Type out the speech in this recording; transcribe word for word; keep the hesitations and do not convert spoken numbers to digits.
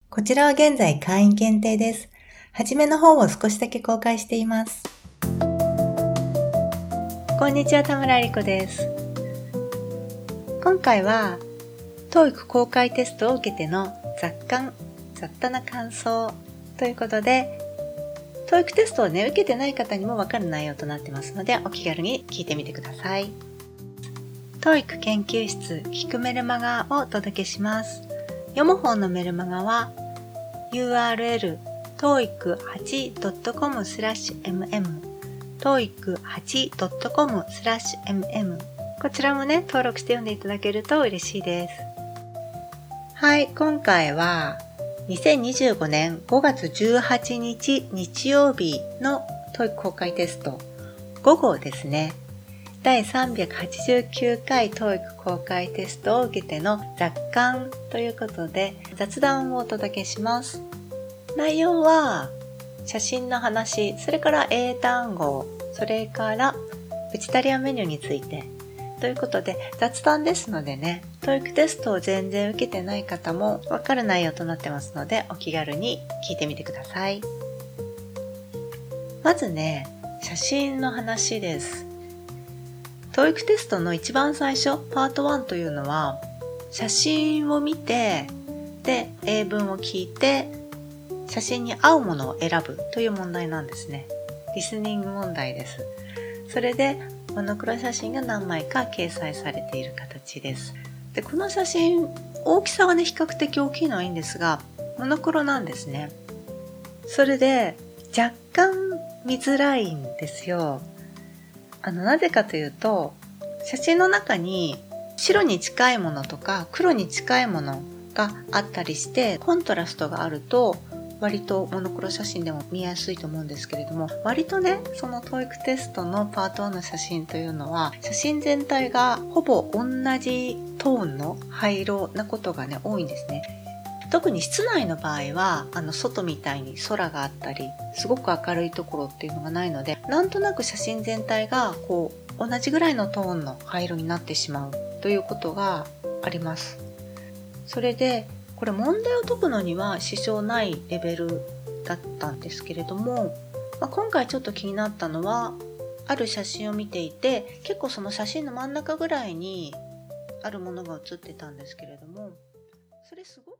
こちらは現在会員限定です。はじめの方を少しだけ公開しています。こんにちは、田村理子です。今回は トーイック 公開テストを受けての雑感、雑多な感想ということで、トーイック テストをね、受けてない方にもわかる内容となってますので、お気軽に聞いてみてください。トーイック 研究室聞くメルマガをお届けします。読む方のメルマガは ユーアールエル トーイックはちドットコム スラッシュ エムエム トーイックはちドットコム スラッシュ エムエム こちらもね、登録して読んでいただけると嬉しいです。はい、今回はにせんにじゅうごねんごがつじゅうはちにち日曜日の トーイック 公開テストご号ですね。だいさんびゃくはちじゅうきゅうかい トーイック 公開テストを受けての雑感ということで雑談をお届けします。内容は写真の話、それから英単語、それからベジタリアンメニューについてということで雑談ですのでね、トーイック テストを全然受けてない方もわかる内容となってますのでお気軽に聞いてみてください。まずね、写真の話です。トーイック テストの一番最初、パートワンというのは、写真を見て、で、英文を聞いて、写真に合うものを選ぶという問題なんですね。リスニング問題です。それで、モノクロ写真が何枚か掲載されている形です。で、この写真、大きさはね、比較的大きいのはいいんですが、モノクロなんですね。それで、若干見づらいんですよ。あの、なぜかというと、写真の中に白に近いものとか黒に近いものがあったりして、コントラストがあると割とモノクロ写真でも見やすいと思うんですけれども、割とね、その トーイック テストのパートワンの写真というのは、写真全体がほぼ同じトーンの灰色なことがね、多いんですね。特に室内の場合は、あの外みたいに空があったり、すごく明るいところっていうのがないので、なんとなく写真全体がこう同じぐらいのトーンの灰色になってしまうということがあります。それで、これ問題を解くのには支障ないレベルだったんですけれども、まあ、今回ちょっと気になったのは、ある写真を見ていて、結構その写真の真ん中ぐらいにあるものが写ってたんですけれども、それすごく